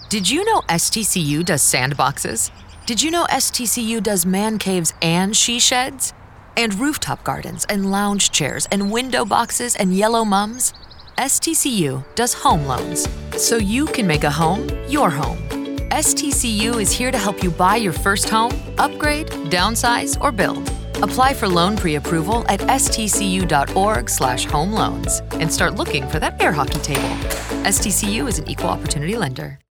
Did you know STCU does sandboxes? Did you know STCU does man caves and she sheds? And rooftop gardens and lounge chairs and window boxes and yellow mums? STCU does home loans, so you can make a home your home. STCU is here to help you buy your first home, upgrade, downsize, or build. Apply for loan pre-approval at stcu.org/home loans and start looking for that air hockey table. STCU is an equal opportunity lender.